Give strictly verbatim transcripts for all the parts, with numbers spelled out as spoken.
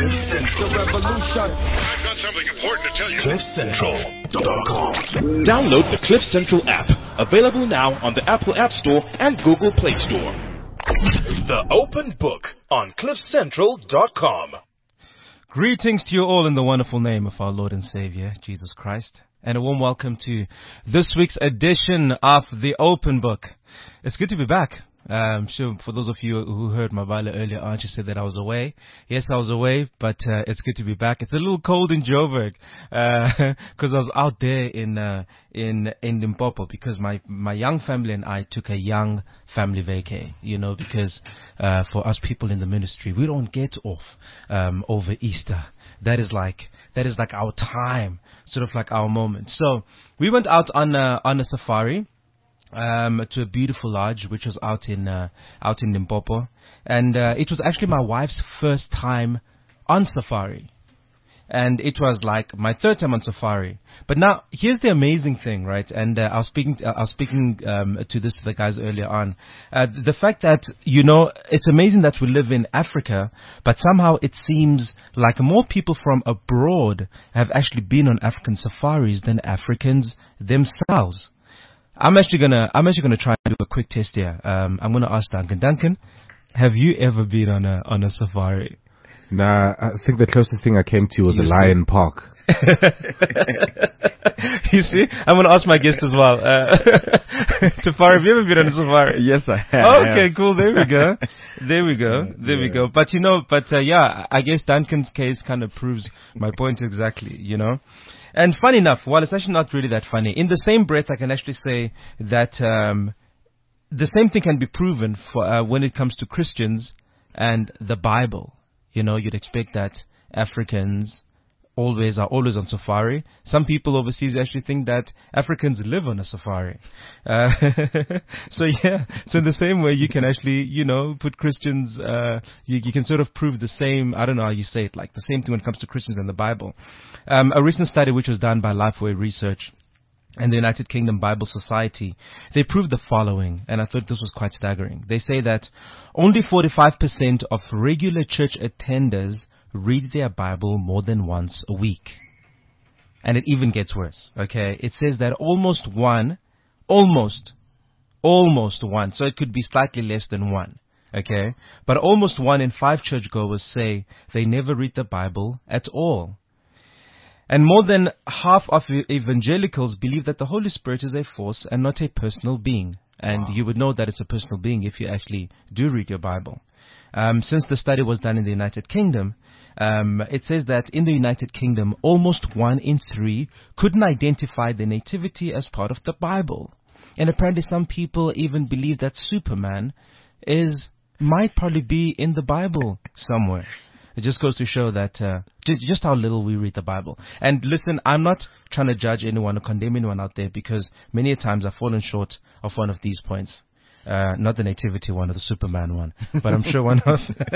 Cliff Central Revolution. I've got something important to tell you. Cliff Central dot com. Download the Cliff Central app. Available now on the Apple App Store and Google Play Store. The Open Book on Cliff Central dot com. Greetings to you all in the wonderful name of our Lord and Savior, Jesus Christ. And a warm welcome to this week's edition of The Open Book. It's good to be back. I'm sure for those of you who heard Mabala earlier on, she said that I was away. Yes, I was away, but uh, it's good to be back. It's a little cold in Joburg because uh, I was out there in uh, in in Limpopo because my my young family and I took a young family vacay. You know, because uh, for us people in the ministry, we don't get off um, over Easter. That is like that is like our time, sort of like our moment. So we went out on a, on a safari. Um, to a beautiful lodge, which was out in uh, out in Limpopo, and uh, it was actually my wife's first time on safari, and it was like my third time on safari. But now here's the amazing thing, right? And uh, I was speaking, to, I was speaking um, to this to the guys earlier on. Uh, the fact that you know it's amazing that we live in Africa, but somehow it seems like more people from abroad have actually been on African safaris than Africans themselves. I'm actually gonna, I'm actually gonna try and do a quick test here. Um, I'm gonna ask Duncan. Duncan, have you ever been on a, on a safari? Nah, I think the closest thing I came to was You the see? Lion Park. You see? I'm gonna ask my guest as well. Uh, Tafari, have you ever been on a safari? Yes, I have. Okay, cool. There we go. There we go. There yeah. we go. But you know, but uh, yeah, I guess Duncan's case kind of proves my point exactly, you know. And funny enough, while it's actually not really that funny, in the same breath, I can actually say that um, the same thing can be proven for uh, when it comes to Christians and the Bible. You know, you'd expect that Africans always are always on safari. Some people overseas actually think that Africans live on a safari. Uh, so yeah, so in the same way you can actually, you know, put Christians, uh, you, you can sort of prove the same, I don't know how you say it, like the same thing when it comes to Christians and the Bible. Um, a recent study which was done by Lifeway Research and the United Kingdom Bible Society, they proved the following, and I thought this was quite staggering. They say that only forty-five percent of regular church attenders read their Bible more than once a week. And it even gets worse, okay? It says that almost one, almost, almost one, so it could be slightly less than one, okay? But almost one in five churchgoers say they never read the Bible at all. And more than half of evangelicals believe that the Holy Spirit is a force and not a personal being. And wow. You would know that it's a personal being if you actually do read your Bible. Um, since the study was done in the United Kingdom, um, it says that in the United Kingdom, almost one in three couldn't identify the nativity as part of the Bible. And apparently some people even believe that Superman is might probably be in the Bible somewhere. It just goes to show that uh, just, just how little we read the Bible. And listen, I'm not trying to judge anyone or condemn anyone out there because many a times I've fallen short of one of these points. Uh, not the nativity one or the Superman one, but I'm sure one of,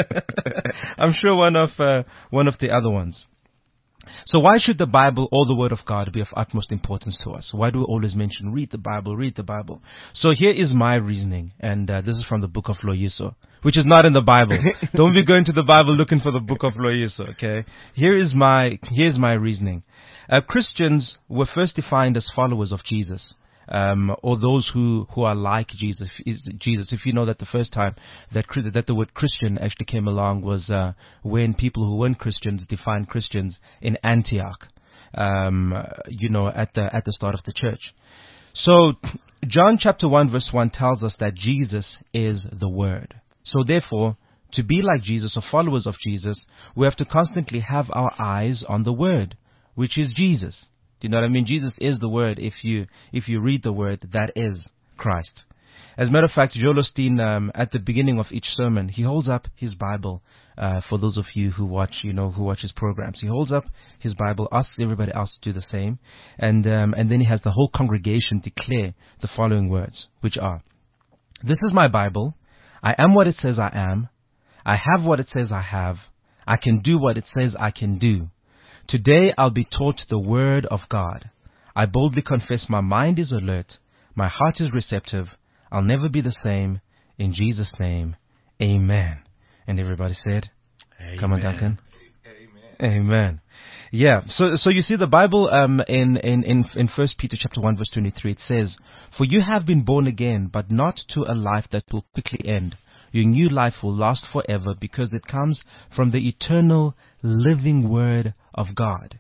I'm sure one of, uh, one of the other ones. So why should the Bible or the Word of God be of utmost importance to us? Why do we always mention read the Bible, read the Bible? So here is my reasoning, and uh, this is from the book of Loyiso, which is not in the Bible. Don't be going to the Bible looking for the book of Loyiso, okay? Here is my, here's my reasoning. Uh, Christians were first defined as followers of Jesus. Um, or those who, who are like Jesus, is Jesus. If you know that the first time that that the word Christian actually came along was uh, when people who weren't Christians defined Christians in Antioch, um, you know, at the at the start of the church. So John chapter one verse one tells us that Jesus is the Word. So therefore, to be like Jesus or followers of Jesus, we have to constantly have our eyes on the Word, which is Jesus. You know what I mean? Jesus is the Word. If you if you read the Word, that is Christ. As a matter of fact, Joel Osteen, um, at the beginning of each sermon, he holds up his Bible. Uh, for those of you who watch, you know, who watch his programs, he holds up his Bible, asks everybody else to do the same, and um, and then he has the whole congregation declare the following words, which are: "This is my Bible. I am what it says I am. I have what it says I have. I can do what it says I can do. Today I'll be taught the Word of God. I boldly confess my mind is alert. My heart is receptive. I'll never be the same. In Jesus' name, amen." And everybody said, amen. Come on, Duncan. Amen. Amen. Yeah. So, so you see the Bible, um, in, in, in, in First Peter chapter one verse twenty-three, it says, "For you have been born again, but not to a life that will quickly end. Your new life will last forever because it comes from the eternal living word of God."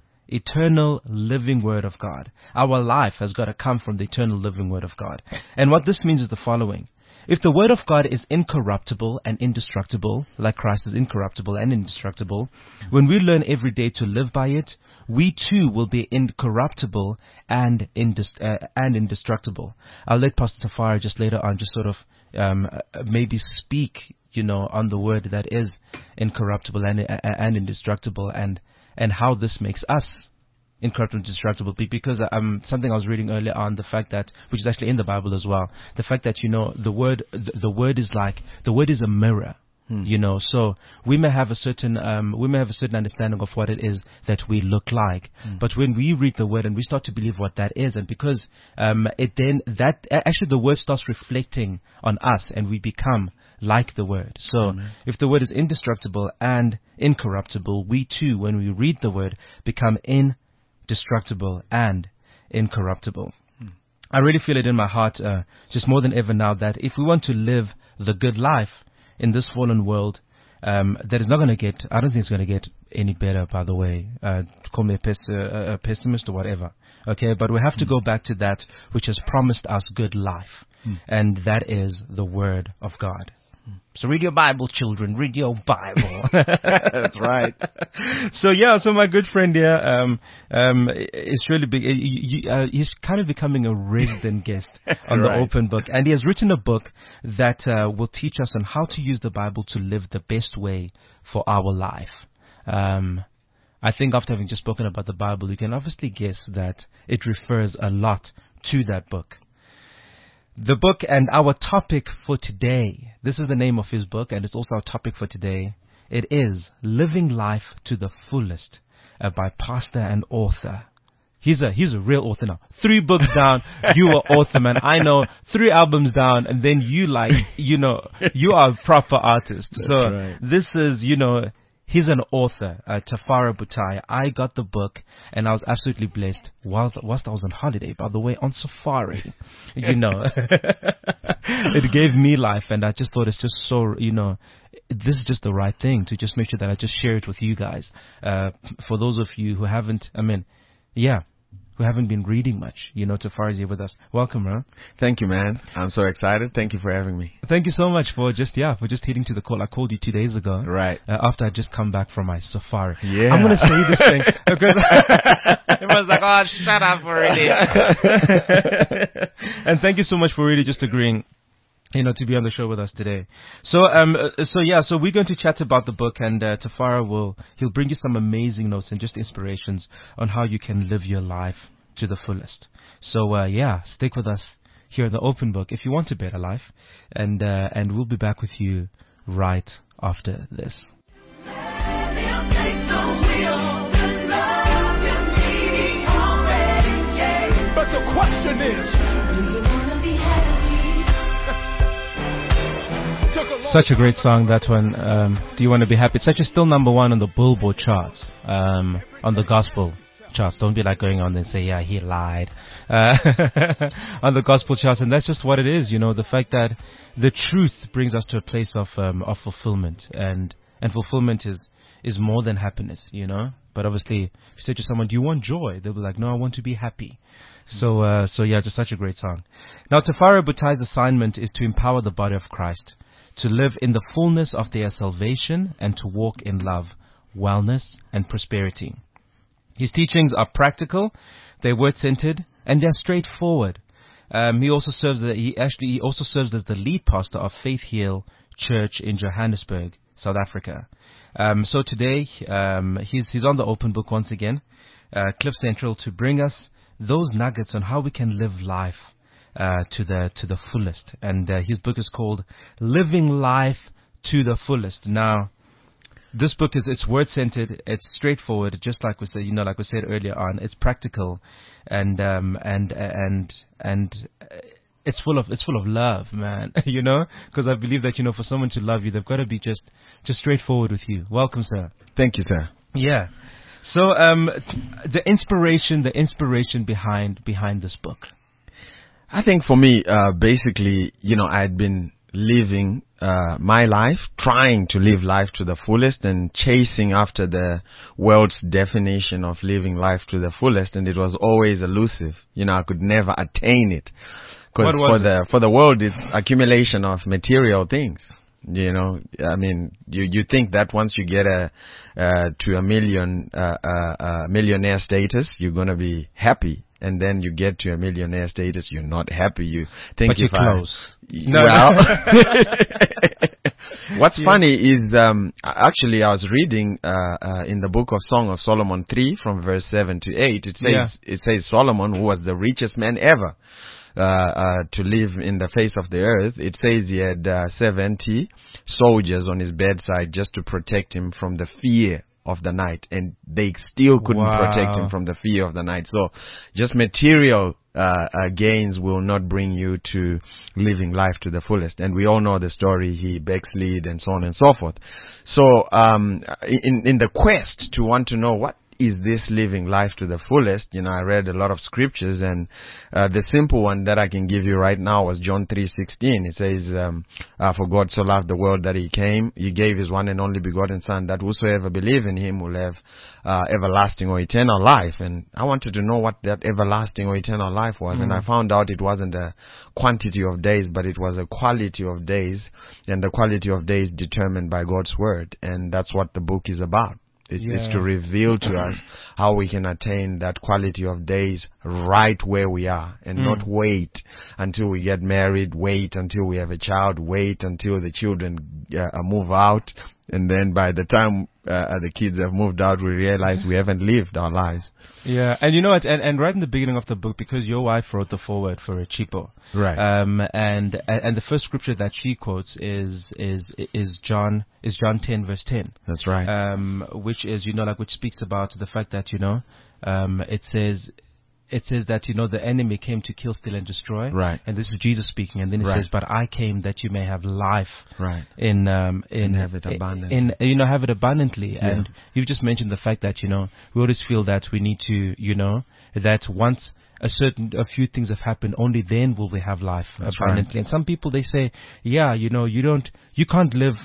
Eternal living word of God. Our life has got to come from the eternal living word of God. And what this means is the following. If the word of God is incorruptible and indestructible, like Christ is incorruptible and indestructible, when we learn every day to live by it, we too will be incorruptible and indest- uh, and indestructible. I'll let Pastor Tafari just later on just sort of um, uh, maybe speak, you know, on the word that is incorruptible and uh, and indestructible, and and how this makes us incorruptible and indestructible. Because um, something I was reading earlier on, the fact that, which is actually in the Bible as well, the fact that, you know, the word, the, the word is like, the word is a mirror. Hmm. You know, so we may have a certain, um, we may have a certain understanding of what it is that we look like. Hmm. But when we read the word and we start to believe what that is, and because, um, it then, that, actually the word starts reflecting on us and we become like the word. So mm-hmm. if the word is indestructible and incorruptible, we too, when we read the word, become indestructible and incorruptible. Mm. I really feel it in my heart, uh, just more than ever now, that if we want to live the good life in this fallen world, um, that is not going to get, I don't think it's going to get any better, by the way. Uh, call me a, pes- uh, a pessimist or whatever. Okay, but we have mm. to go back to that which has promised us good life. Mm. And that is the word of God. So read your Bible, children. Read your Bible. That's right. So yeah, so my good friend here, um, um, is really big. Uh, he's kind of becoming a resident guest on right. the Open Book, and he has written a book that uh, will teach us on how to use the Bible to live the best way for our life. Um, I think after having just spoken about the Bible, you can obviously guess that it refers a lot to that book. The book and our topic for today, this is the name of his book, and it's also our topic for today. It is Living Life to the Fullest, uh, by pastor and author. He's a, he's a real author now. Three books down, you are author, man. I know. Three albums down, and then you like, you know, you are a proper artist. That's so right. This is, you know, he's an author, uh, Tafari Butai. I got the book, and I was absolutely blessed whilst, whilst I was on holiday, by the way, on safari. You know, it gave me life, and I just thought it's just so, you know, this is just the right thing to just make sure that I just share it with you guys. Uh, for those of you who haven't, I mean, yeah, who haven't been reading much, you know, Tafari's here with us. Welcome, bro. Thank you, man. I'm so excited. Thank you for having me. Thank you so much for just, yeah, for just hitting to the call. I called you two days ago. Right. Uh, after I just come back from my safari. Yeah. I'm going to say this thing. Because it was like, oh, shut up already. And thank you so much for really just agreeing, you know, to be on the show with us today. So, um, uh, so yeah, so we're going to chat about the book, and uh, Tafari will, he'll bring you some amazing notes and just inspirations on how you can live your life to the fullest. So, uh, yeah, stick with us here at the Open Book if you want a better life, and uh, and we'll be back with you right after this. But the question is, such a great song, that one. Um, do you want to be happy? It's actually still number one on the Billboard charts, um, on the gospel charts. Don't be like going on and say, yeah, he lied, uh, on the gospel charts. And that's just what it is, you know, the fact that the truth brings us to a place of, um, of fulfillment, and, and fulfillment is, is more than happiness, you know. But obviously, if you say to someone, do you want joy? They'll be like, no, I want to be happy. So, uh, so yeah, just such a great song. Now, Tafari Butai's assignment is to empower the body of Christ to live in the fullness of their salvation and to walk in love, wellness, and prosperity. His teachings are practical, they're word-centered, and they're straightforward. Um, he also serves the, he actually he also serves as the lead pastor of Faith Hill Church in Johannesburg, South Africa. Um, so today, um, he's he's on the Open Book once again, uh, Cliff Central, to bring us those nuggets on how we can live life uh, to the to the fullest. And uh, his book is called Living Life to the Fullest. Now, this book is, it's word-centered, it's straightforward, just like we said, you know, like we said earlier on, it's practical, and, um, and, and, and, it's full of, it's full of love, man, you know, because I believe that, you know, for someone to love you, they've got to be just, just straightforward with you. Welcome, sir. Thank you, sir. Yeah. So, um, the inspiration, the inspiration behind behind this book. I think for me, uh, basically, you know, I had been living uh, my life, trying to live life to the fullest and chasing after the world's definition of living life to the fullest, and it was always elusive. You know, I could never attain it. Because for it? the for the world, it's accumulation of material things. You know, I mean, you you think that once you get a uh, to a million uh, uh, uh, millionaire status, you're gonna be happy. And then you get to a millionaire status, you're not happy. You think but you're if close. I, no, well, what's yeah. funny is um, actually I was reading uh, uh, in the book of Song of Solomon three from verse seven to eight. It says yeah. it says Solomon, who was the richest man ever uh, uh, to live in the face of the earth. It says he had uh, seventy soldiers on his bedside just to protect him from the fear of the night, and they still couldn't wow. protect him from the fear of the night. So just material uh, uh, gains will not bring you to living life to the fullest. And we all know the story, he backslid and so on and so forth. So um, in, in the quest to want to know what is this living life to the fullest, you know, I read a lot of scriptures, and uh, the simple one that I can give you right now was John three sixteen. It says, um, uh, for God so loved the world that he came, he gave his one and only begotten Son, that whosoever believe in him will have uh, everlasting or eternal life. And I wanted to know what that everlasting or eternal life was, mm. and I found out it wasn't a quantity of days, but it was a quality of days, and the quality of days determined by God's word, and that's what the book is about. It's, yeah. it's to reveal to us how we can attain that quality of days right where we are, and mm. not wait until we get married, wait until we have a child, wait until the children uh, move out, and then by the time uh, the kids have moved out, we realize we haven't lived our lives. Yeah, and you know what? And, and right in the beginning of the book, because your wife wrote the foreword for it, Chipo, right? Um, and and the first scripture that she quotes is is is John is John ten verse ten. That's right. Um, which is you know like which speaks about the fact that you know, um, it says. It says that, you know, the enemy came to kill, steal, and destroy. Right. And this is Jesus speaking. And then it right. says, but I came that you may have life. Right. In, um, in, and have it abundantly. In, you know, have it abundantly. Yeah. And you've just mentioned the fact that, you know, we always feel that we need to, you know, that once a certain, a few things have happened, only then will we have life That's abundantly. Right. And some people, they say, yeah, you know, you don't, you can't live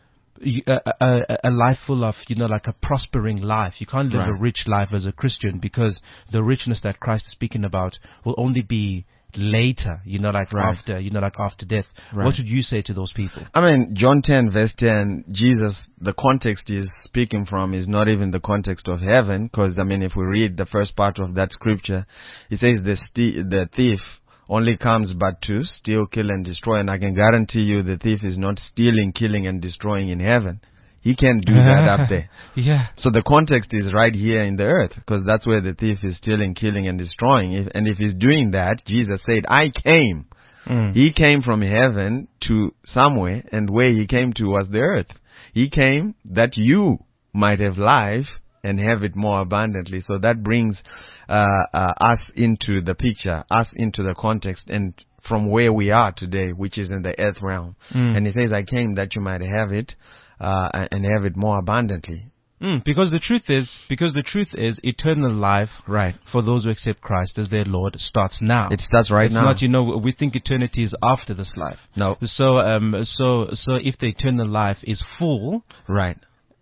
A, a, a life full of, you know, like a prospering life. You can't live right. a rich life as a Christian, because the richness that Christ is speaking about will only be later, you know, like right. after, you know, like after death. Right. What would you say to those people? I mean, John ten verse ten, Jesus, the context he's speaking from is not even the context of heaven, because, I mean, if we read the first part of that scripture, it says the, st- the thief only comes but to steal, kill, and destroy. And I can guarantee you the thief is not stealing, killing, and destroying in heaven. He can't do that up there. Yeah. So the context is right here in the earth, because that's where the thief is stealing, killing, and destroying. If, and if he's doing that, Jesus said, I came. Mm. He came from heaven to somewhere, and where he came to was the earth. He came that you might have life and have it more abundantly. So that brings uh, uh, us into the picture, us into the context, and from where we are today, which is in the earth realm. Mm. And he says, I came that you might have it uh, and have it more abundantly. Mm, because the truth is, because the truth is, eternal life, right, for those who accept Christ as their Lord, starts now. It starts right it's now. It's not, you know, we think eternity is after this life. No. So, um, so, so if the eternal life is full, right,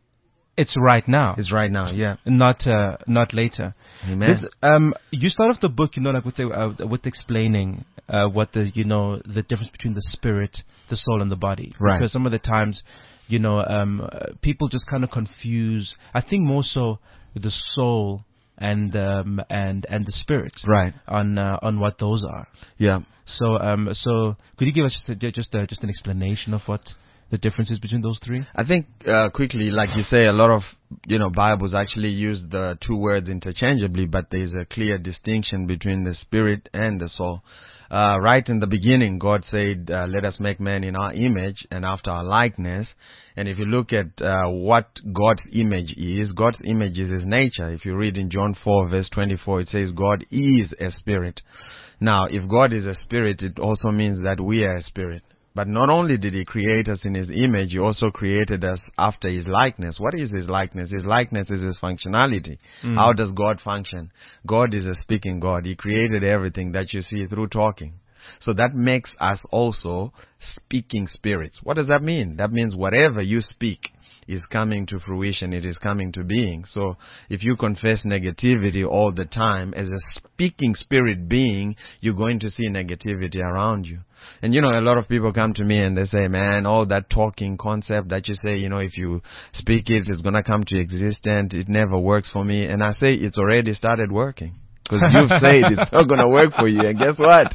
it's right now. It's right now, yeah. Not, uh, not later. Amen. This, um, you start off the book, you know, like with the, uh, with explaining, uh, what the, you know, the difference between the spirit, the soul, and the body. Right. Because some of the times, you know, um, uh, people just kind of confuse, I think more so the soul and, um, and, and the spirit. Right. On, uh, on what those are. Yeah. So, um, so could you give us just, a, just, a, just an explanation of what the differences between those three? I think uh, quickly, like you say, a lot of you know Bibles actually use the two words interchangeably, but there's a clear distinction between the spirit and the soul. Uh, right in the beginning, God said, uh, "Let us make man in our image and after our likeness." And if you look at uh, what God's image is, God's image is His nature. If you read in John four verse twenty-four, it says, "God is a spirit." Now, if God is a spirit, it also means that we are a spirit. But not only did he create us in his image, he also created us after his likeness. What is his likeness? His likeness is his functionality. Mm. How does God function? God is a speaking God. He created everything that you see through talking. So that makes us also speaking spirits. What does that mean? That means whatever you speak is coming to fruition. It is coming to being. So if you confess negativity all the time, as a speaking spirit being, you're going to see negativity around you. And you know, a lot of people come to me and they say, man, all that talking concept that you say, you know, if you speak it, it's going to come to existence. It never works for me. And I say, it's already started working. Because you've said it's not going to work for you. And guess what?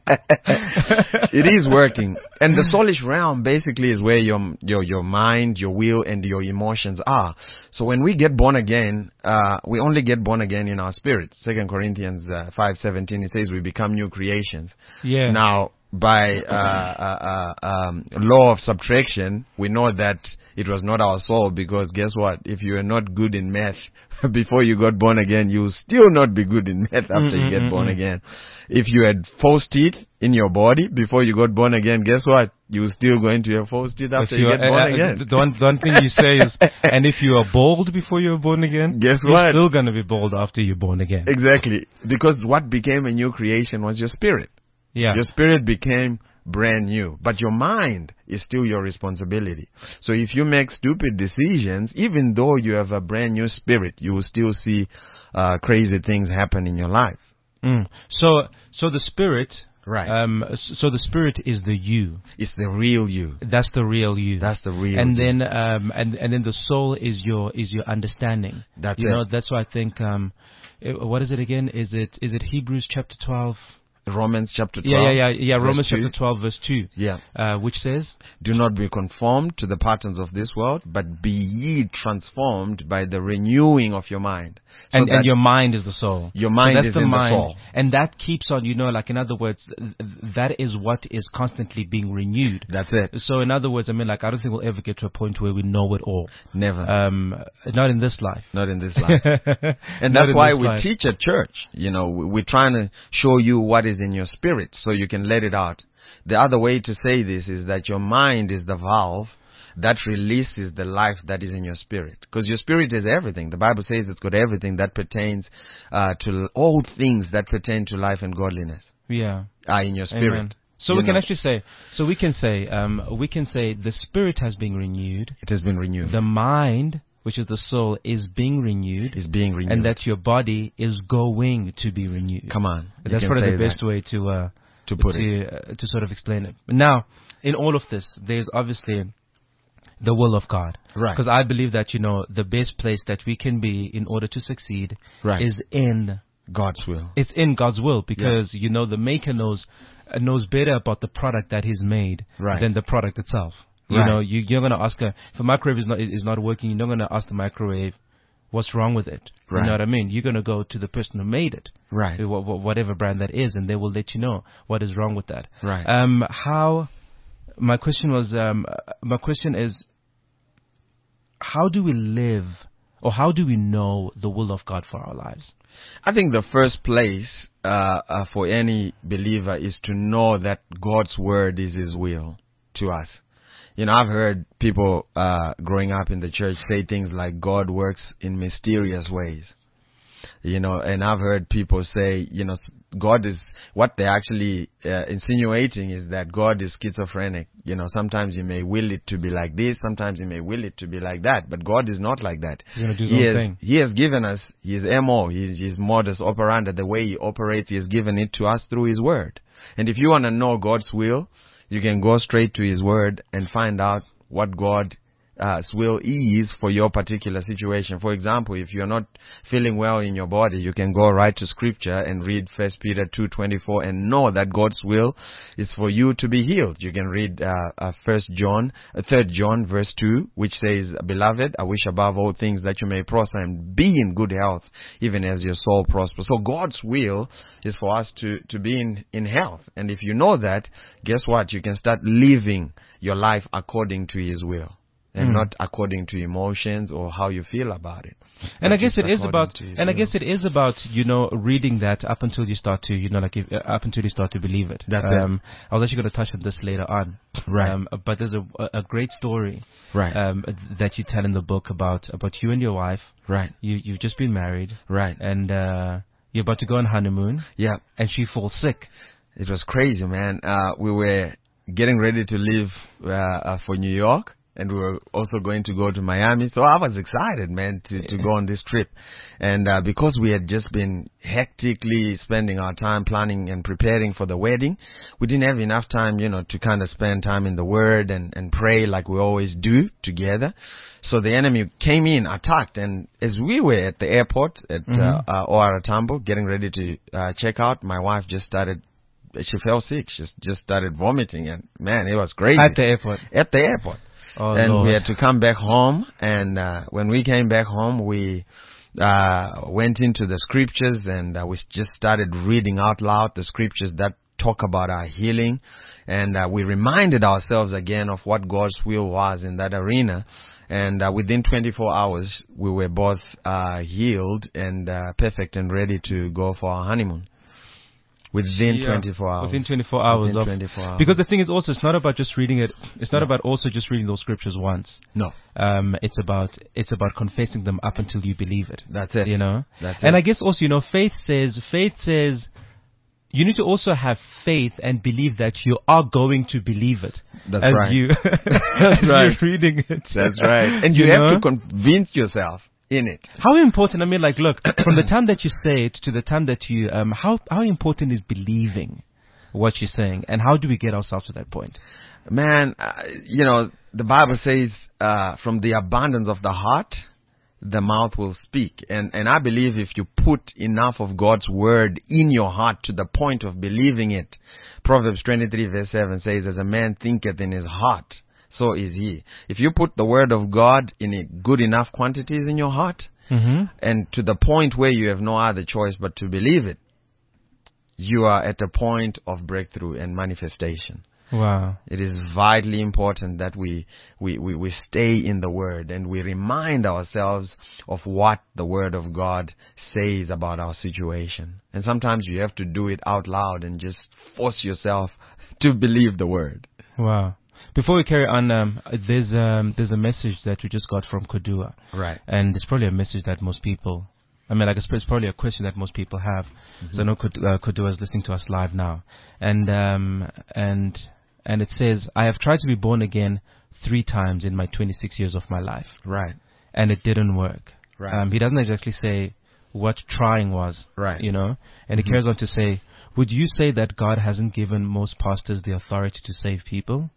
It is working. And the soulish realm basically is where your, your, your mind, your will, and your emotions are. So when we get born again, uh, we only get born again in our spirit. Second Corinthians uh, five seventeen, it says we become new creations. Yeah. Now, by uh, uh, uh, um, law of subtraction, we know that it was not our soul, because guess what? If you are not good in math before you got born again, you will still not be good in math after mm-hmm, you get mm-hmm. born again. If you had false teeth in your body before you got born again, guess what? You're still going to have false teeth after you, you get born uh, again. The one, the one thing you say is, and if you are bald before you were born again, guess you're what? still going to be bald after you're born again. Exactly. Because what became a new creation was your spirit. Yeah. Your spirit became brand new, but your mind is still your responsibility. So if you make stupid decisions, even though you have a brand new spirit, you will still see uh, crazy things happen in your life. Mm. So, so the spirit, right? Um, so the spirit is the you. It's the real you. That's the real you. That's the real. And you. then, um, and and then the soul is your is your understanding. That's you it. know, that's why I think. Um, it, what is it again? Is it is it Hebrews chapter twelve? Romans chapter twelve. Yeah, yeah, yeah, yeah. Romans chapter twelve, verse two. Yeah. Uh, which says, "Do not be conformed to the patterns of this world, but be ye transformed by the renewing of your mind." So and, and your mind is the soul. Your mind so that's is the in mind. the soul. And that keeps on, you know, like in other words, that is what is constantly being renewed. That's it. So in other words, I mean, like, I don't think we'll ever get to a point where we know it all. Never. Um, not in this life. Not in this life. And that's why we life. teach at church. You know, we're trying to show you what is in your spirit so you can let it out. The other way to say this is that your mind is the valve that releases the life that is in your spirit. Because your spirit is everything. The Bible says it's got everything that pertains uh, to all things that pertain to life and godliness. Yeah. Are in your spirit. Amen. So you we know. can actually say, so we can say, um, we can say the spirit has been renewed. It has been renewed. The mind, which is the soul, is being renewed. Is being renewed. And that your body is going to be renewed. Come on. That's probably the best that. way to, uh, to put to, it. Uh, to sort of explain it. Now, in all of this, there's obviously the will of God. Right. Because I believe that, you know, the best place that we can be in order to succeed right. is in God's will. It's in God's will, because, yeah. you know, the maker knows uh, knows better about the product that he's made right. than the product itself. You right. know, you, you're going to ask a, if a microwave is not, is not working, you're not going to ask the microwave what's wrong with it. Right. You know what I mean? You're going to go to the person who made it. Right. Whatever brand that is, and they will let you know what is wrong with that. Right. Um, how, my question was, um, my question is, how do we live, or how do we know the will of God for our lives? I think the first place uh, uh, for any believer is to know that God's word is His will to us. You know, I've heard people uh, growing up in the church say things like God works in mysterious ways. You know, and I've heard people say, you know, God is, what they're actually uh, insinuating is that God is schizophrenic. You know, sometimes you may will it to be like this, sometimes you may will it to be like that, but God is not like that. He's gonna do he, has, thing. he has given us His M O, His, his modus operandi, the way He operates, He has given it to us through His word. And if you want to know God's will, you can go straight to His word and find out what God Uh, will is for your particular situation. For example, if you're not feeling well in your body, you can go right to scripture and read First Peter two twenty-four and know that God's will is for you to be healed. You can read uh, uh, First John, uh, Third John, verse two, which says, "Beloved, I wish above all things that you may prosper and be in good health, even as your soul prospers." So God's will is for us to to be in in health, and if you know that, guess what? You can start living your life according to His will. And mm. not according to emotions or how you feel about it. And but I guess just it is according about, to His and I will. guess it is about, you know, reading that up until you start to, you know, like if, uh, up until you start to believe it. That's it. um, I was actually going to touch on this later on. Right. Um, but there's a, a great story, Right. um, that you tell in the book about, about you and your wife. Right. You, you've just been married. Right. And, uh, you're about to go on honeymoon. Yeah. And she falls sick. It was crazy, man. Uh, we were getting ready to leave uh, uh, for New York, and we were also going to go to Miami. So I was excited, man, to, to go on this trip. And uh, because we had just been hectically spending our time planning and preparing for the wedding, we didn't have enough time, you know, to kind of spend time in the Word and, and pray like we always do together. So the enemy came in, attacked, and as we were at the airport at Mm-hmm. uh, uh, O R Tambo, getting ready to uh, check out, my wife just started, she fell sick. She just started vomiting, and man, it was crazy. At the airport. At the airport. Oh, and Lord. we had to come back home, and uh, when we came back home, we uh, went into the scriptures, and uh, we just started reading out loud the scriptures that talk about our healing, and uh, we reminded ourselves again of what God's will was in that arena. And uh, within twenty-four hours, we were both uh, healed and uh, perfect and ready to go for our honeymoon. Within Yeah. twenty-four hours. Within twenty-four hours. Within of, twenty-four hours. Because the thing is also, it's not about just reading it. It's not about also just reading those scriptures once. No. Um, it's about, it's about confessing them up until you believe it. That's it. You know? That's And it. I guess also, you know, faith says, faith says, you need to also have faith and believe that you are going to believe it. That's as right. You, That's as right. you're reading it. That's right. And you, You have know? to convince yourself in it. How important, I mean, like, look, from the time that you say it to the time that you, um, how, how important is believing what you're saying? And how do we get ourselves to that point? Man, uh, you know, the Bible says, uh, from the abundance of the heart, the mouth will speak. And, and I believe if you put enough of God's word in your heart to the point of believing it, Proverbs twenty-three verse seven says, as a man thinketh in his heart, so is he. If you put the word of God in a good enough quantities in your heart, Mm-hmm. and to the point where you have no other choice but to believe it, you are at a point of breakthrough and manifestation. Wow. It is vitally important that we, we, we, we stay in the Word and we remind ourselves of what the Word of God says about our situation. And sometimes you have to do it out loud and just force yourself to believe the Word. Wow. Before we carry on, um, there's um, there's a message that we just got from Kodua. Right. And it's probably a message that most people, I mean, like, it's probably a question that most people have. Mm-hmm. So I know Kod- uh, Kodua is listening to us live now. And, um, and, and it says, I have tried to be born again three times in my twenty-six years of my life. Right. And it didn't work. Right. Um, he doesn't exactly say what trying was. Right. You know? And Mm-hmm. he carries on to say, would you say that God hasn't given most pastors the authority to save people?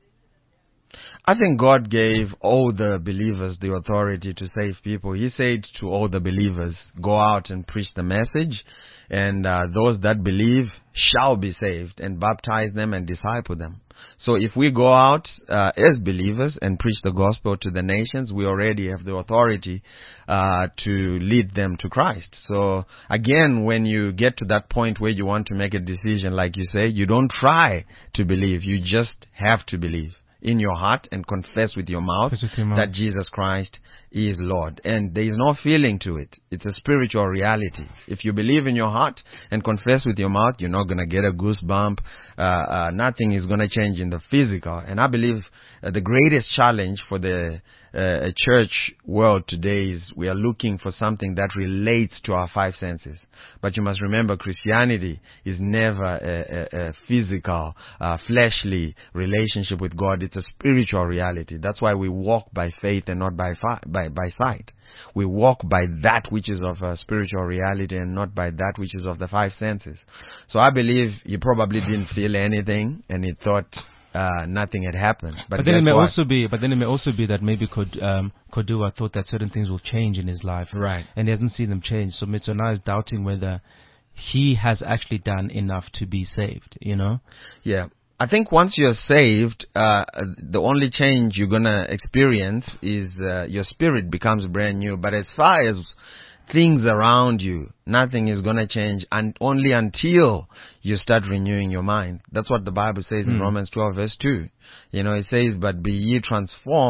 I think God gave all the believers the authority to save people. He said to all the believers, go out and preach the message, and uh, those that believe shall be saved, and baptize them and disciple them. So if we go out uh, as believers and preach the gospel to the nations, we already have the authority uh, to lead them to Christ. So again, when you get to that point where you want to make a decision, like you say, you don't try to believe, you just have to believe in your heart and confess with your mouth, with your mouth that Jesus Christ is Lord. And there is no feeling to it. It's a spiritual reality. If you believe in your heart and confess with your mouth, you're not going to get a goosebump. Uh, uh, nothing is going to change in the physical. And I believe uh, the greatest challenge for the uh, church world today is we are looking for something that relates to our five senses. But you must remember, Christianity is never a, a, a physical, uh, fleshly relationship with God. It's a spiritual reality. That's why we walk by faith and not by fi- by by sight. We walk by that which is of a spiritual reality and not by that which is of the five senses. So I believe he probably didn't feel anything and he thought uh, nothing had happened. But, But then it guess may what? also be, but then it may also be that maybe Kod, um, Kodua thought that certain things will change in his life, Right. and he hasn't seen them change. So Mitsona is doubting whether he has actually done enough to be saved. You know? Yeah. I think once you're saved, uh, the only change you're gonna experience is uh, your spirit becomes brand new. But as far as things around you, nothing is gonna change, and only until you start renewing your mind. That's what the Bible says in Mm. Romans twelve verse two. You know, it says, "But be ye transformed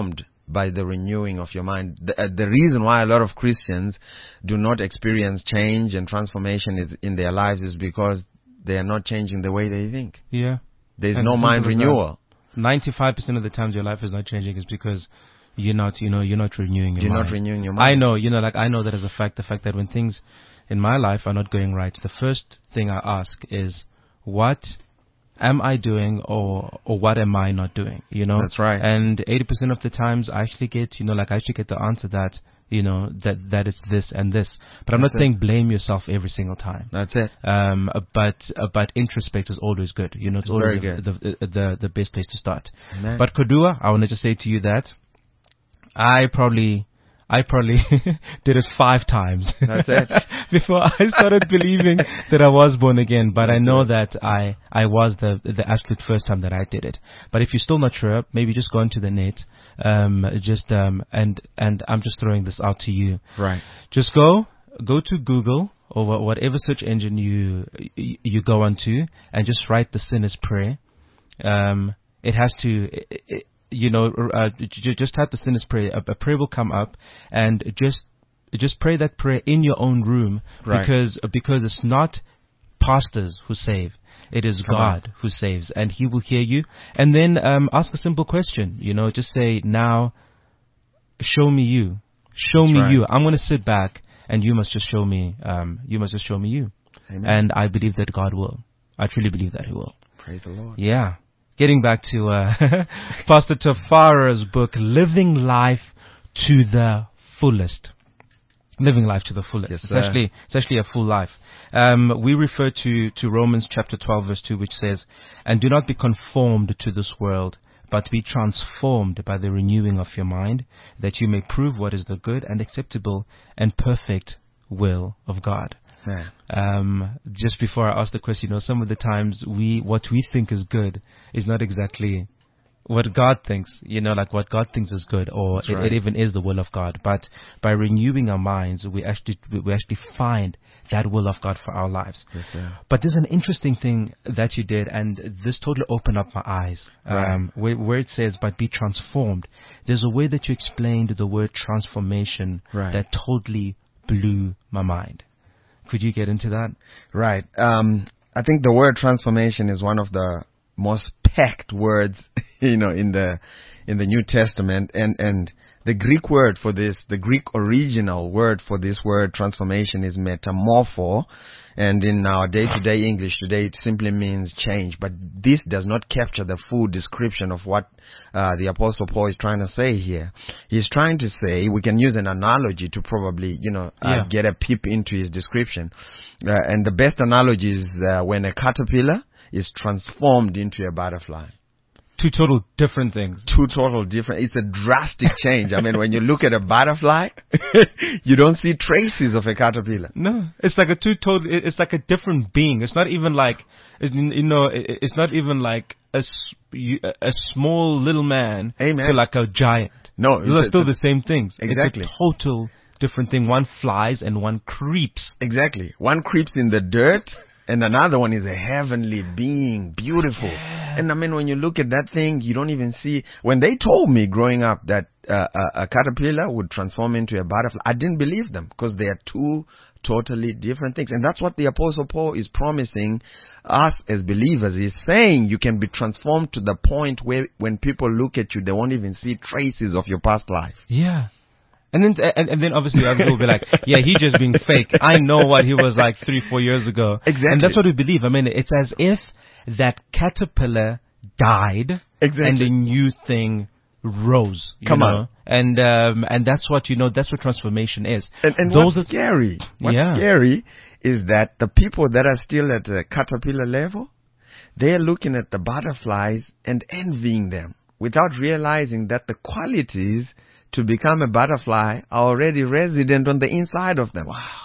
by the renewing of your mind. The, uh, the reason why a lot of Christians do not experience change and transformation is, in their lives is because they are not changing the way they think. Yeah. There's And no simple mind as that. renewal. ninety-five percent of the times your life is not changing is because you're not, you know, you're not renewing your You're mind. not renewing your I mind. know, you know, like I know that as a fact, the fact that when things in my life are not going right, the first thing I ask is, what am I doing or or what am I not doing? You know? That's right. And eighty percent of the times I actually get, you know, like I actually get the answer that, you know, that that it's this and this. But I'm That's not it. saying blame yourself every single time. That's it. Um, uh, but uh, but introspect is always good. You know, it's, It's always very the, the, the the best place to start. Amen. But Kodua, I want to just say to you that I probably I probably did it five times. That's it. Before I started believing that I was born again. But I That's know it. that I I was the the absolute first time that I did it. But if you're still not sure, maybe just go onto the net. Um, just um, and and I'm just throwing this out to you. Right. Just go, go to Google or wha- whatever search engine you you, you go onto, and just write the sinner's prayer. Um, it has to, it, it, you know, uh, j- just type the sinner's prayer. A, a prayer will come up, and just just pray that prayer in your own room, Right. because because it's not pastors who save. It is Come on. God who saves, and He will hear you. And then um, ask a simple question. You know, just say, "Now, show me you. Show That's me right. you. I'm going to sit back, and you must just show me. Um, you must just show me you." Amen. And I believe that God will. I truly believe that He will. Praise the Lord. Yeah. Getting back to uh, Pastor Tafara's book, Living Life to the Fullest. Living life to the fullest. Yes, it's sir. actually it's actually a full life. Um, we refer to, to Romans chapter twelve verse two, which says, "And do not be conformed to this world, but be transformed by the renewing of your mind, that you may prove what is the good and acceptable and perfect will of God." Man. Um, just before I ask the question, you know, some of the times we what we think is good is not exactly what God thinks, you know, like what God thinks is good, or That's it, right. it even is the will of God. But by renewing our minds, we actually we actually find that will of God for our lives. Yes, sir. But there's an interesting thing that you did, and this totally opened up my eyes. Right. Um, where, where it says, "But be transformed." There's a way that you explained the word transformation Right. that totally blew my mind. Could you get into that? Right. Um, I think the word transformation is one of the most packed words, you know, in the in the New Testament, and and the Greek word for this, the Greek original word for this word transformation is metamorpho, and in our day-to-day English today it simply means change. But this does not capture the full description of what uh, the Apostle Paul is trying to say here. He's trying to say, we can use an analogy to probably, you know, uh, Yeah. get a peep into his description. Uh, and the best analogy is uh, when a caterpillar is transformed into a butterfly. Two total different things. Two total different. It's a drastic change. I mean, when you look at a butterfly, you don't see traces of a caterpillar. No, it's like a two total. It's like a different being. It's not even like, it's, you know, it- it's not even like a s- you- a small little man Amen. to like a giant. No, Those are it's- still it's- the same things. Exactly. It's a total different thing. One flies and one creeps. Exactly. One creeps in the dirt, and another one is a heavenly being, beautiful. And I mean, when you look at that thing, you don't even see. When they told me growing up that uh, a, a caterpillar would transform into a butterfly, I didn't believe them, because they are two totally different things. And that's what the Apostle Paul is promising us as believers. He's saying you can be transformed to the point where when people look at you, they won't even see traces of your past life. Yeah. And then, and, and then obviously other people will be like, yeah, he just being fake. I know what he was like three, four years ago. Exactly. And that's what we believe. I mean, it's as if that caterpillar died Exactly. and a new thing rose. You Come know? on. And, um, and that's what, you know, that's what transformation is. And, and Those what's are, scary, what's Yeah. scary is that the people that are still at the caterpillar level, they're looking at the butterflies and envying them without realizing that the qualities to become a butterfly are already resident on the inside of them. wow.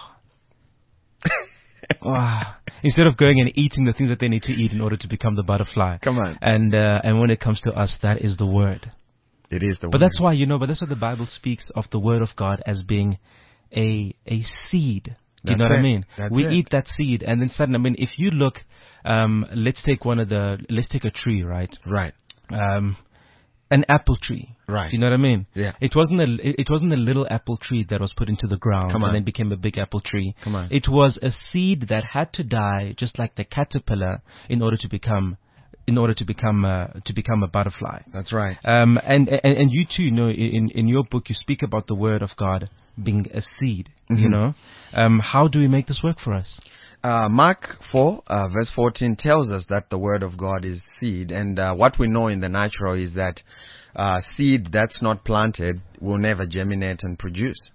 Wow. Instead of going and eating the things that they need to eat in order to become the butterfly. Come on. And, uh, and when it comes to us, that is the word. It is the But word. that's why, you know, but that's why the Bible speaks of the Word of God as being a a seed. Do you That's know what I it. mean? That's we it. eat that seed, and then suddenly, I mean, if you look, um, let's take one of the, let's take a tree, right? Right. Um, an apple tree. Right. Do you know what I mean? Yeah. It wasn't a it it wasn't a little apple tree that was put into the ground Come on. and then became a big apple tree. Come on. It was a seed that had to die, just like the caterpillar, in order to become in order to become uh, to become a butterfly. That's right. Um, and, and and you too, you know, in in your book, you speak about the word of God being a seed. Mm-hmm. You know, um, how do we make this work for us? Uh, Mark four, uh, verse fourteen tells us that the word of God is seed. And uh, what we know in the natural is that uh, seed that's not planted will never germinate and produce.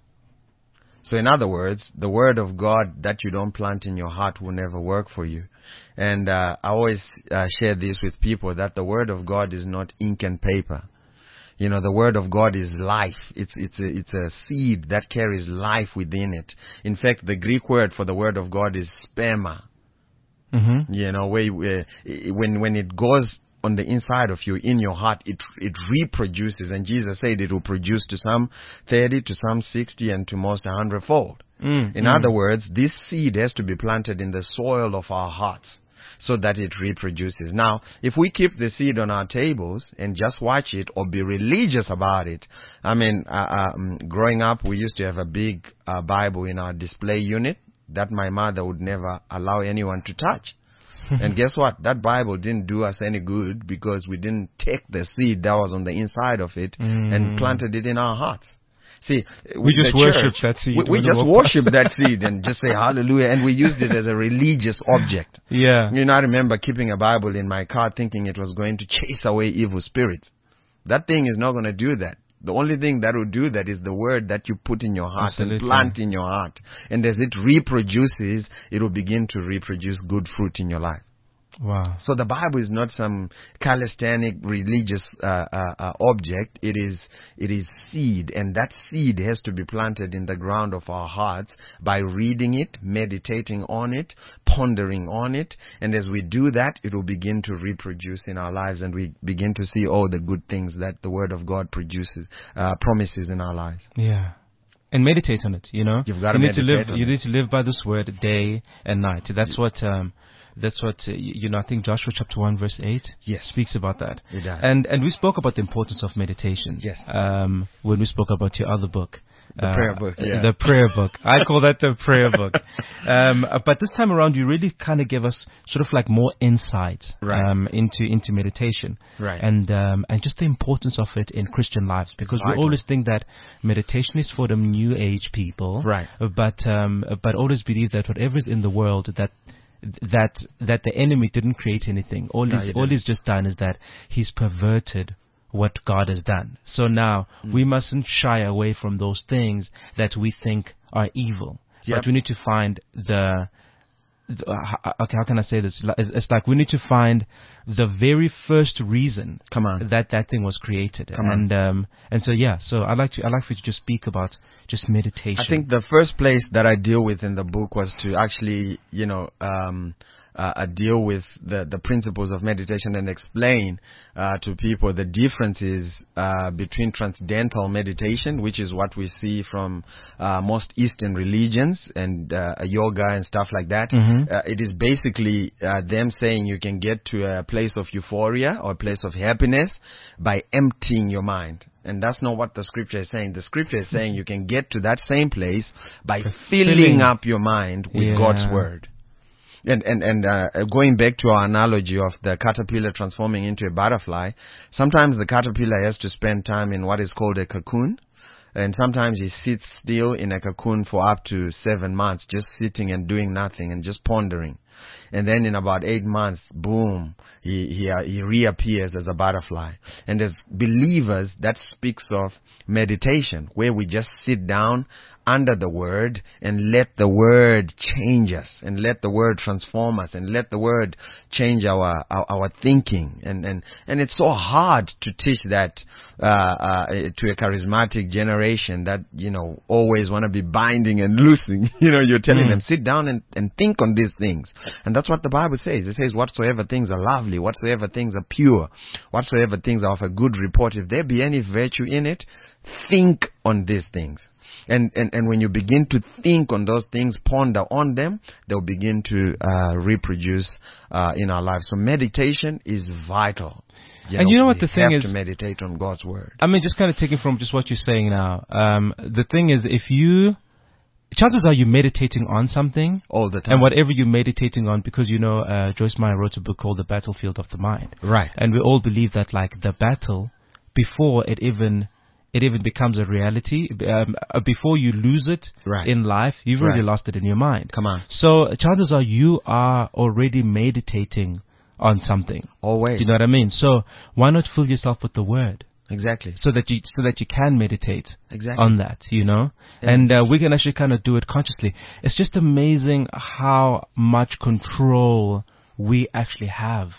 So in other words, the word of God that you don't plant in your heart will never work for you. And uh, I always uh, share this with people, that the word of God is not ink and paper. You know, the word of God is life. It's it's a, it's a seed that carries life within it. In fact, the Greek word for the word of God is sperma. Mm-hmm. You know, where, where when when it goes on the inside of you, in your heart, it it reproduces. And Jesus said it will produce to some thirty, to some sixty, and to most a hundredfold. Mm, in mm. other words, this seed has to be planted in the soil of our hearts, so that it reproduces. Now, if we keep the seed on our tables and just watch it or be religious about it, I mean, uh, um, growing up, we used to have a big uh, Bible in our display unit that my mother would never allow anyone to touch. And guess what? That Bible didn't do us any good, because we didn't take the seed that was on the inside of it mm. and planted it in our hearts. See, we just worship that seed. We, we just worship that seed and just say hallelujah, and we used it as a religious object. Yeah. You know, I remember keeping a Bible in my car thinking it was going to chase away evil spirits. That thing is not going to do that. The only thing that will do that is the word that you put in your heart Absolutely. and plant in your heart. And as it reproduces, it will begin to reproduce good fruit in your life. Wow. So the Bible is not some calisthenic religious uh, uh, uh, object. It is it is seed, and that seed has to be planted in the ground of our hearts by reading it, meditating on it, pondering on it, and as we do that, it will begin to reproduce in our lives, and we begin to see all the good things that the Word of God produces, uh, promises in our lives. Yeah. And meditate on it, you know. You've got to you need meditate to live. on You it. need to live by this word day and night. That's what. Um, that's what uh, you know. I think Joshua chapter one verse eight Yes. speaks about that. It does. And and we spoke about the importance of meditation. Yes. Um, when we spoke about your other book. The uh, prayer book, yeah. The prayer book. I call that the prayer book. Um, uh, but this time around, you really kind of gave us sort of like more insight Right. um, into into meditation, Right. and um, and just the importance of it in Christian lives, because we vital. always think that meditation is for the new age people, Right. But um, but always believe that whatever is in the world, that that that the enemy didn't create anything. All No, he's he all didn't. he's just done is that he's perverted what God has done. So now Mm. we mustn't shy away from those things that we think are evil. Yep. But we need to find the, the uh, how, okay, how can I say this? It's it's like we need to find the very first reason Come on. that that thing was created. Come on. and um and so yeah, so I like to I like for you to just speak about just meditation. I think the first place that I deal with in the book was to actually, you know, um, uh, uh, deal with the, the principles of meditation and explain uh, to people the differences uh, between transcendental meditation, which is what we see from uh, most Eastern religions and uh, yoga and stuff like that. Mhm. Uh, it is basically uh, them saying you can get to a place of euphoria or a place of happiness by emptying your mind. And that's not what the scripture is saying. The scripture is saying you can get to that same place by filling, filling. up your mind with Yeah. God's word. And and and uh, going back to our analogy of the caterpillar transforming into a butterfly, sometimes the caterpillar has to spend time in what is called a cocoon, and sometimes he sits still in a cocoon for up to seven months, just sitting and doing nothing and just pondering. And then in about eight months, boom, he he uh, he reappears as a butterfly. And as believers, that speaks of meditation, where we just sit down under the word and let the word change us, and let the word transform us, and let the word change our our, our thinking. And and and it's so hard to teach that uh, uh to a charismatic generation that, you know, always want to be binding and loosing. You know, you're telling Mm. them, sit down and and think on these things. And that's what the Bible says. It says, whatsoever things are lovely, whatsoever things are pure, whatsoever things are of a good report, if there be any virtue in it, think on these things. And, and, and when you begin to think on those things, ponder on them, they'll begin to uh, reproduce uh, in our lives. So meditation is vital. You and know, you know what we the thing have is? to meditate on God's word. I mean, just kind of taking from just what you're saying now. Um, the thing is, if you, chances are you're meditating on something, All the time. and whatever you're meditating on, because you know, uh, Joyce Meyer wrote a book called The Battlefield of the Mind. Right. And we all believe that, like, the battle, before it even, it even becomes a reality, um, uh, before you lose it Right. in life, you've already Right. lost it in your mind. Come on. So chances are you are already meditating on something. Always. Do you know what I mean? So why not fill yourself with the word? Exactly. So that you, so that you can meditate Exactly. on that, you know? Yeah. And uh, we can actually kind of do it consciously. It's just amazing how much control we actually have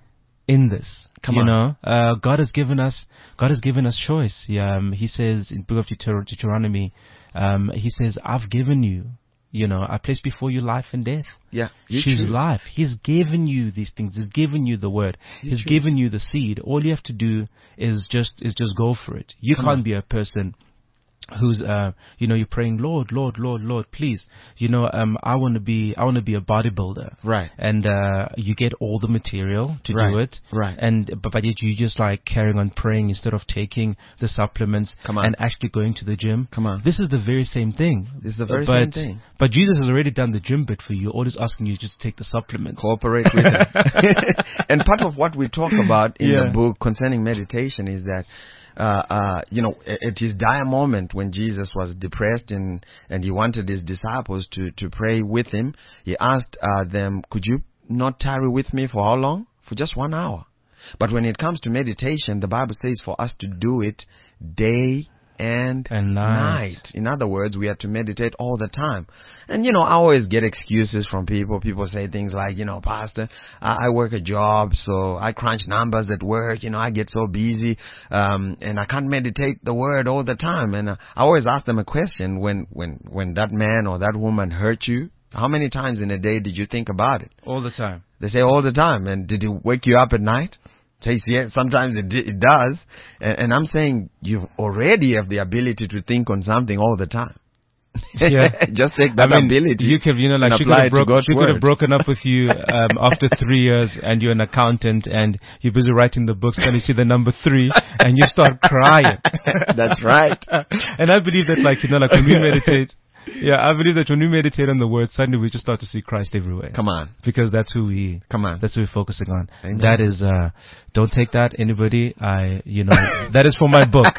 in this. Come you on. know, uh, God has given us, God has given us choice. Yeah, um, he says in the book of Deuter- Deuteronomy, um, he says, I've given you, you know, I place before you life and death. Yeah. You Choose choose. life. He's given you these things. He's given you the word. You He's choose. given you the seed. All you have to do is just is just go for it. You Come can't on. be a person who's uh you know you're praying, Lord, Lord, Lord, Lord, please. You know, um I want to be I want to be a bodybuilder. Right. And uh you get all the material to Right. do it. Right. And but, but yet you just like carrying on praying instead of taking the supplements Come on. and actually going to the gym. Come on. This is the very same thing. This is the very but, same thing. But Jesus has already done the gym bit for you. All he's asking you is just to take the supplements. Cooperate with him. And part of what we talk about in Yeah. the book concerning meditation is that, uh, uh, you know, at at his dire moment when Jesus was depressed and, and he wanted his disciples to, to pray with him, he asked uh, them, could you not tarry with me for how long? For just one hour. But when it comes to meditation, the Bible says for us to do it day and, And night. night. In other words, we have to meditate all the time. And, you know, I always get excuses from people. People say things like, you know, Pastor, I, I work a job, so I crunch numbers at work. You know, I get so busy, um, and I can't meditate the word all the time. And uh, I always ask them a question: when, when, when that man or that woman hurt you, how many times in a day did you think about it? All the time. They say all the time. And did it wake you up at night? Says yes. Sometimes it, di- it does. And, and I'm saying you already have the ability to think on something all the time. Yeah. Just take that I mean, ability. you could, you know, like and she could apply have, it to broke, God's she could have word. broken up with you um, after three years, and you're an accountant, and you're busy writing the books, and you see the number three, and you start crying. That's right. And I believe that, like, you know, like when we meditate, yeah, I believe that when we meditate on the word, suddenly we just start to see Christ everywhere. Come on. Because that's who we, Come on. that's who we're focusing on. Amen. That is, uh, don't take that, anybody. I, you know, that is for my book.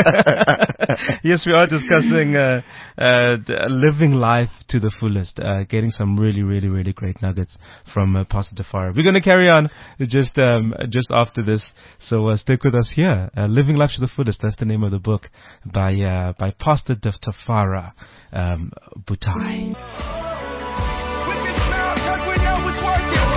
Yes, we are discussing, uh, uh, d- living life to the fullest, uh, getting some really, really, really great nuggets from uh, Pastor Tafara. We're going to carry on just, um, just after this. So, uh, stick with us here. Uh, Living Life to the Fullest. That's the name of the book by, uh, by Pastor Tafara, um, Butai. We can smile 'cause we know it's working.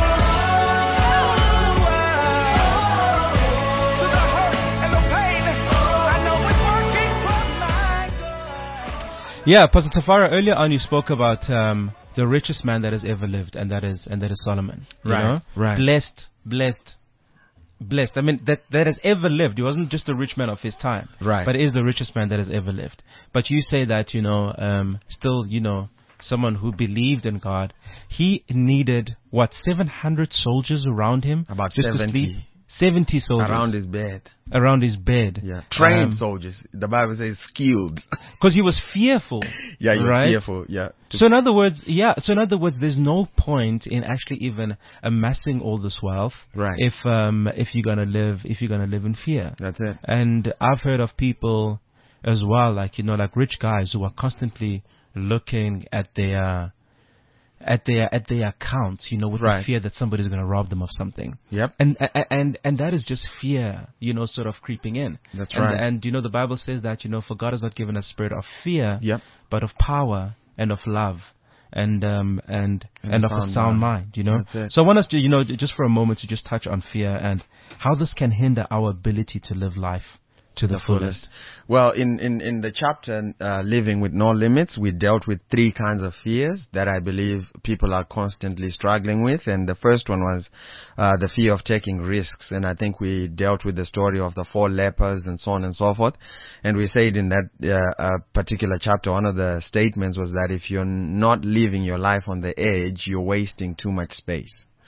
To the hurt and the pain, I know it's working for my good. Yeah, Pastor Tafara, earlier on you spoke about um, the richest man that has ever lived, and that is and that is Solomon. You Right, know? right. Blessed, blessed, blessed. I mean, that that has ever lived. He wasn't just a rich man of his time, Right. but is the richest man that has ever lived. But you say that, you know, um, still, you know, someone who believed in God. He needed what seven hundred soldiers around him, About just to seventy. sleep. Seventy soldiers Around his bed. around his bed. Yeah. Trained Um, soldiers. The Bible says skilled. because he was fearful. Yeah, he was right? fearful. Yeah. To- So in other words, yeah. So in other words, there's no point in actually even amassing all this wealth, Right. If um if you're gonna live if you're gonna live in fear. That's it. And I've heard of people as well, like you know, like rich guys who are constantly looking at their at their at their accounts, you know, with Right. the fear that somebody's gonna rob them of something. Yep. And and and and that is just fear, you know, sort of creeping in. That's and, right. And you know, the Bible says that you know, for God has not given us a spirit of fear, Yep. but of power and of love and um and And and, a of a sound sound mind. mind, you know. That's it. So I want us to, you know, j- just for a moment to just touch on fear and how this can hinder our ability to live life to the, fullest. Well, in, in, in the chapter, uh, Living with No Limits, we dealt with three kinds of fears that I believe people are constantly struggling with. And the first one was uh, the fear of taking risks. And I think we dealt with the story of the four lepers and so on and so forth. And we said in that uh, uh, particular chapter, one of the statements was that if you're not living your life on the edge, you're wasting too much space.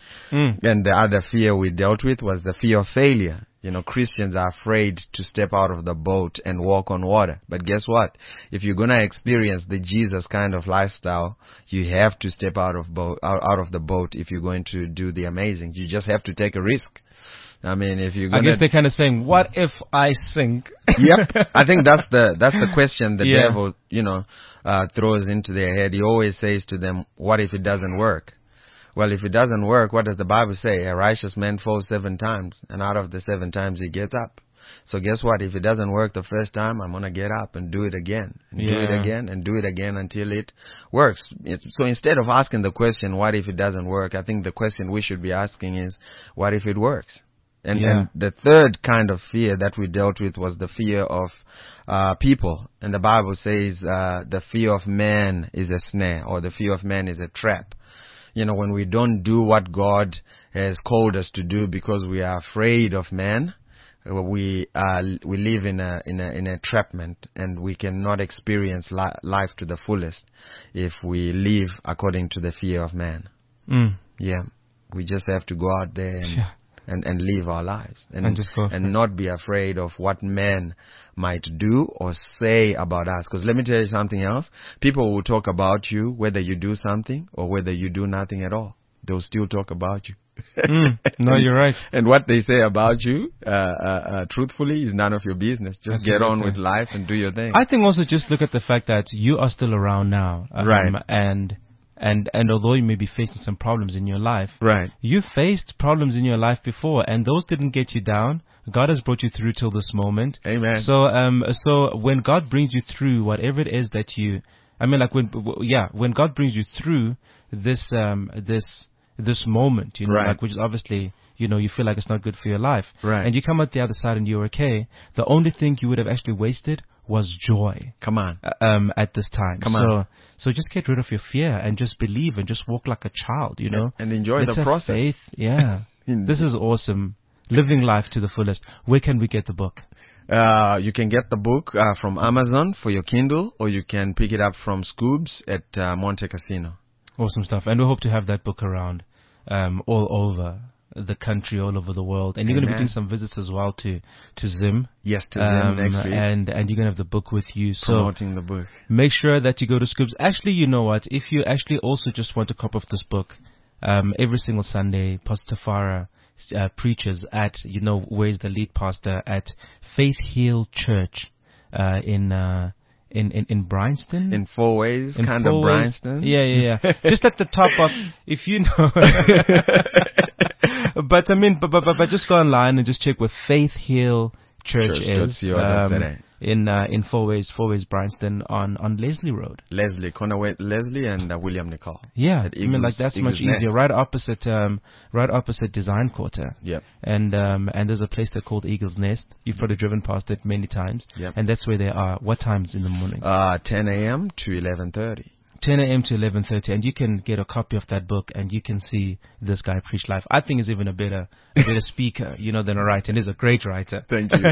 Mm. And the other fear we dealt with was the fear of failure. You know, Christians are afraid to step out of the boat and walk on water. But guess what? If you're going to experience the Jesus kind of lifestyle, you have to step out of boat, out, out of the boat if you're going to do the amazing. You just have to take a risk. I mean, if you're I gonna, guess they're kind of saying, "What if I sink?" Yep, I think that's the that's the question the Yeah. devil, you know, uh, throws into their head. He always says to them, "What if it doesn't work?" Well, if it doesn't work, what does the Bible say? A righteous man falls seven times, and out of the seven times he gets up. So guess what? If it doesn't work the first time, I'm gonna get up and do it again, and do it Yeah. again, and do it again until it works. It's, so instead of asking the question, "What if it doesn't work?" I think the question we should be asking is, "What if it works?" And, Yeah. and the third kind of fear that we dealt with was the fear of uh, people. And the Bible says uh, the fear of man is a snare, or the fear of man is a trap. You know, when we don't do what God has called us to do because we are afraid of man, uh, we uh, we live in a in a in a entrapment, and we cannot experience li- life to the fullest if we live according to the fear of man. Mm. Yeah, we just have to go out there and. Yeah. And, and live our lives and, And just go for and it. not be afraid of what men might do or say about us. Because let me tell you something else. People will talk about you whether you do something or whether you do nothing at all. They'll still talk about you. Mm. No, you're right. And what they say about you, uh, uh, uh, truthfully, is none of your business. Just That's get a good on thing. with life and do your thing. I think also just look at the fact that you are still around now, um, Right. And and and although you may be facing some problems in your life, Right. you faced problems in your life before, and those didn't get you down. God has brought you through till this moment. Amen. So um so when God brings you through whatever it is that you, I mean, like when w- yeah when God brings you through this um this this moment, you know, Right. like which is obviously, you know, you feel like it's not good for your life, Right. and you come out the other side and you're okay. The only thing you would have actually wasted was joy. Come on. Uh, um, at this time. Come so, on. So just get rid of your fear and just believe and just walk like a child, you know. And enjoy Let's the have process. faith. Yeah. In- This is awesome. Living life to the fullest. Where can we get the book? Uh, you can get the book uh, from Amazon for your Kindle, or you can pick it up from Scoobs at uh, Monte Casino. Awesome stuff. And we hope to have that book around um, all over the country, all over the world. And you're going to be Amen. doing some visits as well to, to Zim. Yes, to Um, them next week. and, and you're going to have the book with you. So Promoting the book. make sure that you go to Scoobs. Actually, you know what? If you actually also just want a copy of this book, um, every single Sunday, Pastor Farah uh, preaches at, you know, where's the lead pastor at Faith Heal Church uh, in, uh, in in in Bryanston. In four ways, In kind of Four Ways. Bryanston. Yeah, yeah, yeah. Just at the top of, if you know. But I mean, but, but but but just go online and just check where Faith Heal Church, Church is dot co dot za. um, in uh, in Four Ways, Four Ways Bryanston on on Leslie Road. Leslie, Conaway, Leslie and uh, William Nicole. Yeah, At I mean, like Eagles- that's Eagles much easier. Nest. Right opposite, um, right opposite Design Quarter. Yep. And um, and there's a place there called Eagles Nest. You've probably driven past it many times. Yep. And that's where they are. What times in the morning? Uh, ten a.m. to eleven thirty. ten a.m. to eleven thirty, and you can get a copy of that book, and you can see this guy preach life. I think he's even a better, a better speaker, you know, than a writer, and he's a great writer. Thank you.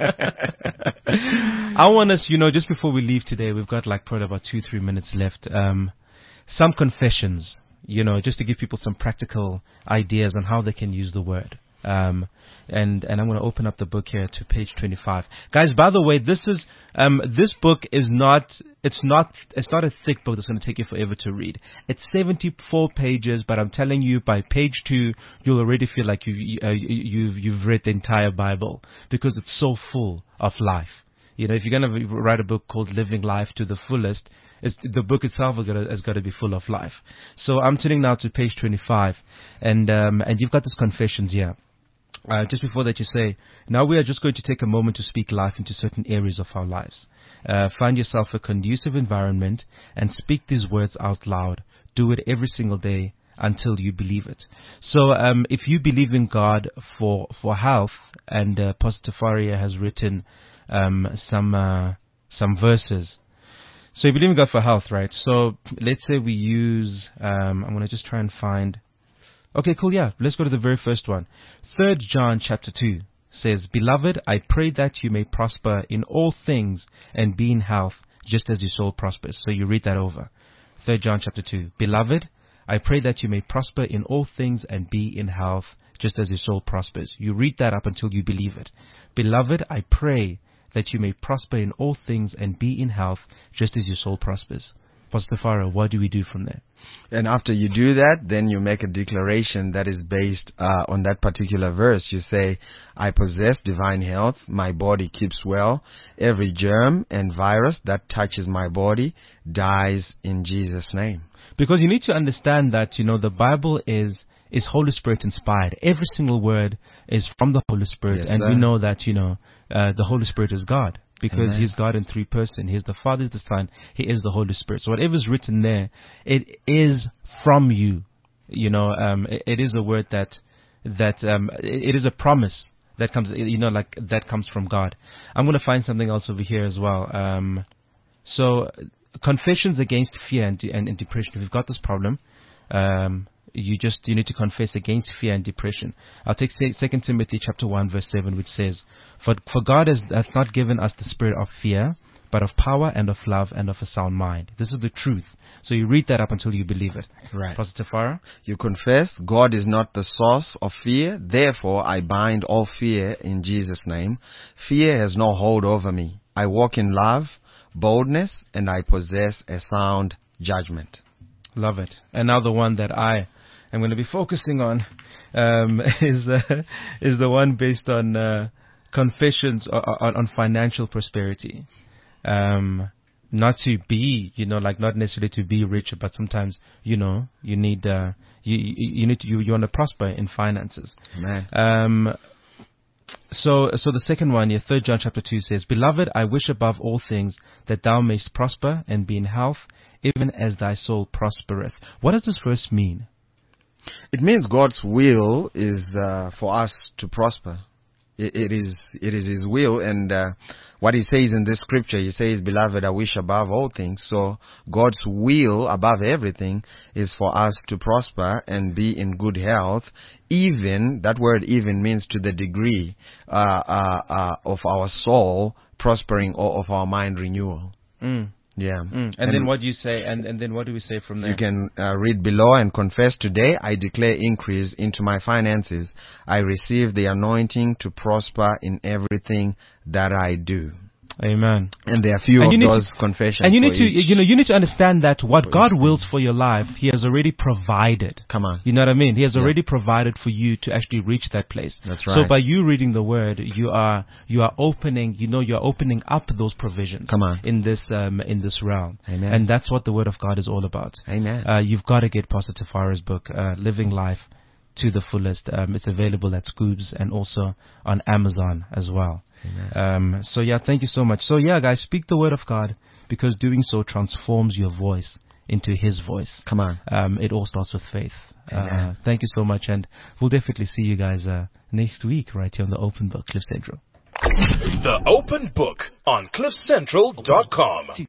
I want us, you know, just before we leave today, we've got like probably about two, three minutes left. Um, some confessions, you know, just to give people some practical ideas on how they can use the word. Um, and, and I'm going to open up the book here to page twenty-five. Guys, by the way, this is, um, this book is not, it's not, it's not a thick book that's going to take you forever to read. It's seventy-four pages, but I'm telling you, by page two, you'll already feel like you, you, uh, you've, you've read the entire Bible, because it's so full of life. You know, if you're going to write a book called Living Life to the Fullest, it's, the book itself has got, to, has got to be full of life. So I'm turning now to page twenty-five, and, um, and you've got these confessions here. Uh, just before that, you say, now we are just going to take a moment to speak life into certain areas of our lives. Uh, find yourself a conducive environment and speak these words out loud. Do it every single day until you believe it. So um, if you believe in God for for health, and uh, Pastor Faria has written um, some uh, some verses. So you believe in God for health, right? So let's say we use, um, I'm going to just try and find... Okay, cool, yeah. Let's go to the very first one. Third John chapter two says, Beloved, I pray that you may prosper in all things and be in health, just as your soul prospers. So you read that over. Third John chapter two. Beloved, I pray that you may prosper in all things and be in health, just as your soul prospers. You read that up until you believe it. Beloved, I pray that you may prosper in all things and be in health, just as your soul prospers. Pastor Farah, what do we do from there? And after you do that, then you make a declaration that is based uh, on that particular verse. You say, I possess divine health. My body keeps well. Every germ and virus that touches my body dies in Jesus' name. Because you need to understand that, you know, the Bible is is Holy Spirit inspired. Every single word is from the Holy Spirit. Yes, and sir. we know that, you know, uh, the Holy Spirit is God. Because Amen. He's God in three persons. He's the Father, He's the Son, He is the Holy Spirit. So whatever's written there, it is from you. You know, um, it, it is a word that, that, um, it, it is a promise that comes, you know, like, that comes from God. I'm going to find something else over here as well. Um, so, confessions against fear and, and, and depression. If you've got this problem, um, you just, you need to confess against fear and depression. I'll take Second Timothy chapter one verse seven, which says, For, for God has, hath not given us the spirit of fear, but of power and of love and of a sound mind. This is the truth. So you read that up until you believe it. Right. Pastor Tafara? You confess God is not the source of fear. Therefore, I bind all fear in Jesus' name. Fear has no hold over me. I walk in love, boldness, and I possess a sound judgment. Love it. And now the one that I am going to be focusing on um, is uh, is the one based on uh, confessions on, on financial prosperity. Um, not to be, you know, like not necessarily to be rich, but sometimes, you know, you need uh, you you need to you, you want to prosper in finances. Amen. Um, So, so the second one here, Third John chapter two says, Beloved, I wish above all things that thou mayst prosper and be in health, even as thy soul prospereth. What does this verse mean? It means God's will is uh, for us to prosper. It, it is it is His will, and uh, what He says in this scripture, He says, Beloved, I wish above all things. So God's will above everything is for us to prosper and be in good health. Even, that word even means to the degree uh, uh, uh, of our soul prospering or of our mind renewal. Mm. Yeah. Mm. And, and then what do you say? And, and then what do we say from there? You can uh, read below and confess, Today I declare increase into my finances. I receive the anointing to prosper in everything that I do. Amen. And there are few and of those to, confessions. And you need for to, each. you know, you need to understand that what For God each wills for your life, He has already provided. Come on. You know what I mean? He has Yeah. already provided for you to actually reach that place. That's right. So by you reading the Word, you are you are opening, you know, you are opening up those provisions. Come on. In this um, in this realm. Amen. And that's what the Word of God is all about. Amen. Uh, you've got to get Pastor Tafara's book, uh, Living Life to the Fullest. Um, it's available at Scoobs and also on Amazon as well. Um, so yeah, thank you so much. So yeah, guys, speak the word of God, because doing so transforms your voice into His voice. Come on. Um, it all starts with faith. Amen. Uh, thank you so much, and we'll definitely see you guys uh, next week right here on the Open Book, Cliff Central. The Open Book on cliff central dot com.